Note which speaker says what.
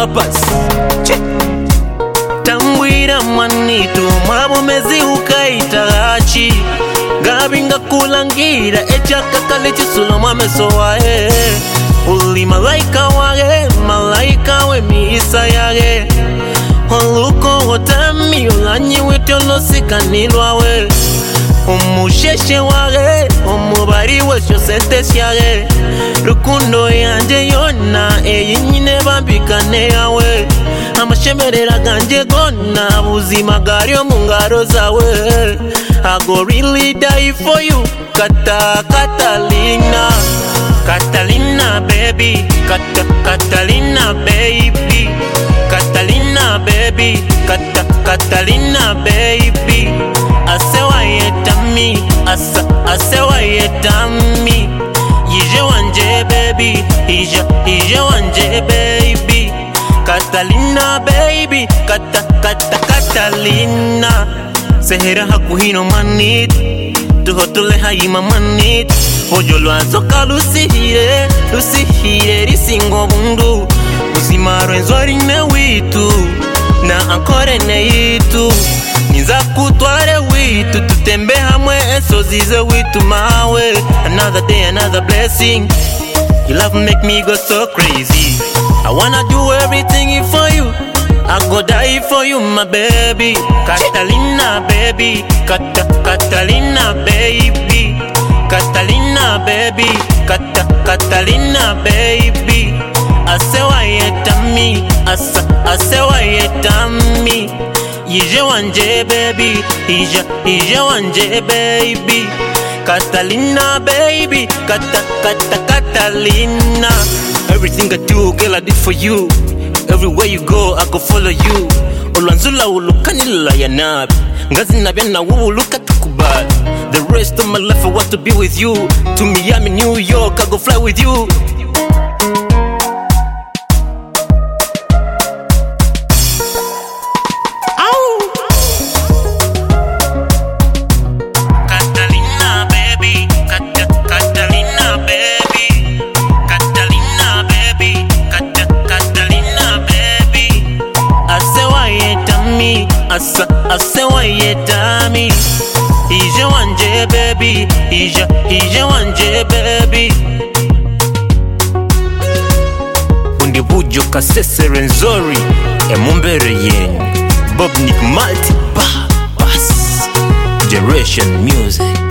Speaker 1: purpose. Tambwira mwanitu mwabumezi ukaitarachi Gabinga kulangira echaka kalichi sulo mwameso wae Uli malaika wage, malaika we miisa yage Oluko wotami ulanyi witolo sikanilwa we Umusheshe wage, umubari wesho sente syage Rukundo yanje yona, eyinyine bambikane yawe Amashemerera ganje gona, buzima garyo mungaro zawe I go really die for you, Catalina Catalina baby, Catalina baby Catalina baby, Catalina baby Asewa yetami, asewa yetami Yije wanje baby, ije wanje baby Catalina baby, Catalina Sehera hakuhino manit, tuhotule hayima manit Ojolo azoka lusihire, risingo bundu Uzimaro enzori ne witu, na ankore ne yitu Niza kutware witu, tutembe hamwe eso zize witu mawe Another day, another blessing Your love make me go so crazy I wanna do everything for you I go die for you, my baby Catalina, baby Catalina, baby Catalina, baby Catalina, baby Asewa yetami Asewa yetami Yije wanje, baby Ije wanje, baby Catalina, baby Catalina Everything I do, girl, I did for you Everywhere you go, I go follow you Olanzula ulukanila ya nabi Ngazi nabiana uluka tukubali The rest of my life I want to be with you To Miami, New York, I go fly with you Catalina baby, Catalina baby Catalina baby, Catalina baby Asewa yetami, asewa yetami Ije wanje baby, ije wanje baby Undi bujo kasese renzori Emumbere yen Bob Nick Multi Bass Generation Music